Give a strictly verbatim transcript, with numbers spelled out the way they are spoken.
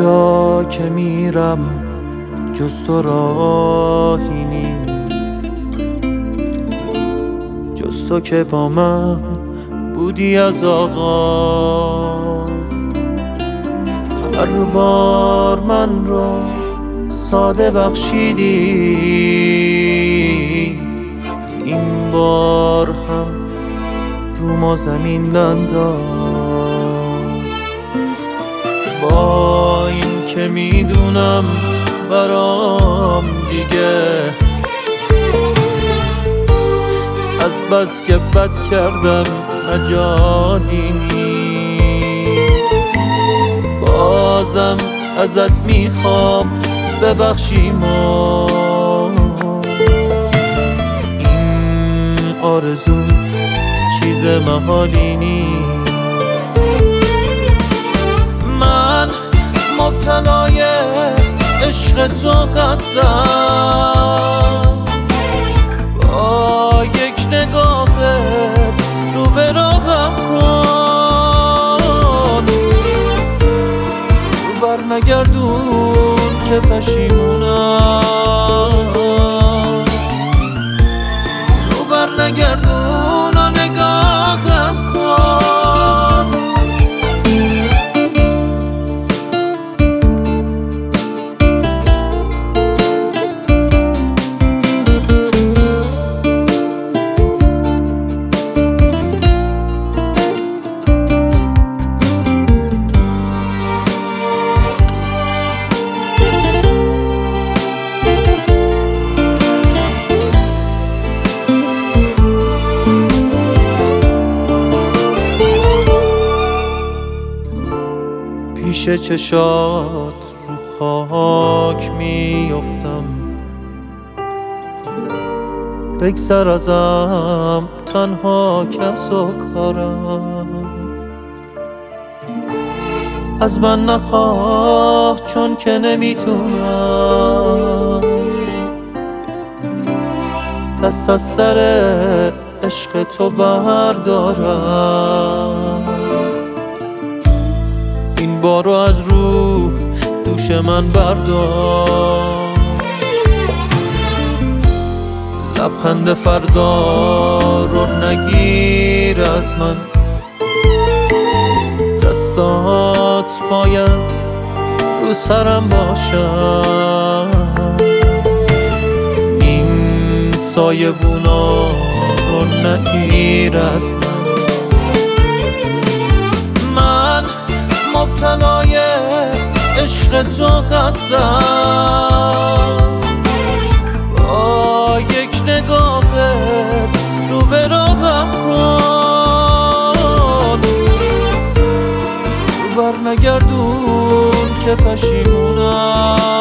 جا که میرم جز تو راهی نیست، جز تو که با من بودی از آغاز. هر بار من رو ساده بخشیدی، این بار هم رو ما زمین انداز. با این که میدونم برام دیگه از بس که بد کردم مجالی نیست، بازم ازت میخوام ببخشی ما. این آرزو چیز محالی نیست. من مبتلای عشق تو هستم، با یک نگاهت رو به راهم کن، رو بر نگردون که پشیمونم، رو بر نگردون و نگاهم کن. پیش چشات رو خاک میافتم، بگذر ازم تنها کس و کارم. از من نخواه چون که نمیتونم دست از سر عشق تو بردارم. این بارو از رو دوش من بردار، لبخند فردا رو نگیر از من. دستات باید رو سرم باشم، این سایبونا رو نگیر از من. من مبتلای عشق تو هستم، با یک نگاهت رو به راهم کن، رو بر نگردون که پشیمونم،